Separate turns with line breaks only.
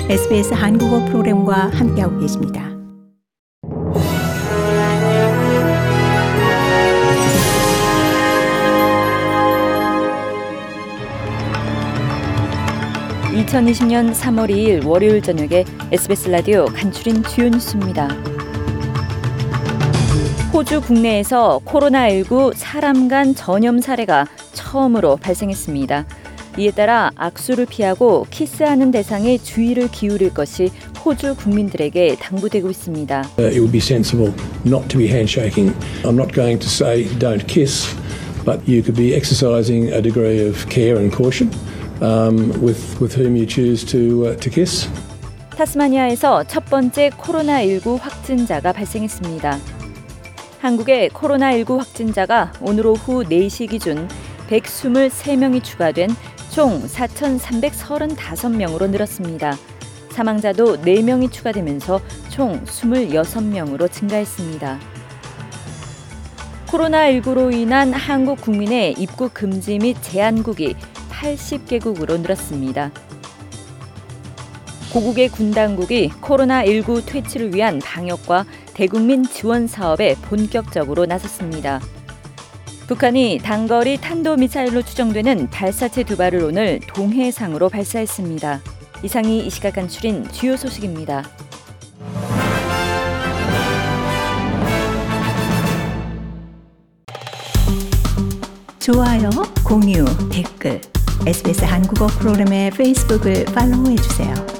SBS 한국어 프로그램과 함께하고 계십니다.
(2020년 3월 2일) 월요일 저녁에 SBS 라디오 간추린 주요 뉴스입니다. 호주 국내에서 코로나19 사람 간 전염 사례가 처음으로 발생했습니다. 이에 따라 악수를 피하고 키스하는 대상에 주의를 기울일 것이 호주 국민들에게 당부되고 있습니다.
It would be sensible not to be handshaking. I'm not going to say don't kiss, but you could be exercising a degree of care and caution with whom you choose to kiss.
타스마니아에서 첫 번째 코로나19 확진자가 발생했습니다. 한국의 코로나19 확진자가 오늘 오후 4시 기준 123명이 추가된 총 4,335명으로 늘었습니다. 사망자도 4명이 추가되면서 총 26명으로 증가했습니다. 코로나19로 인한 한국 국민의 입국 금지 및 제한국이 80개국으로 늘었습니다. 고국의 군 당국이 코로나19 퇴치를 위한 방역과 대국민 지원 사업에 본격적으로 나섰습니다. 북한이 단거리 탄도미사일로 추정되는 발사체 2발을 오늘 동해상으로 발사했습니다. 이상이 이 시각 간추린 주요 소식입니다.
좋아요, 공유, 댓글, SBS 한국어 프로그램의 페이스북을 팔로우해주세요.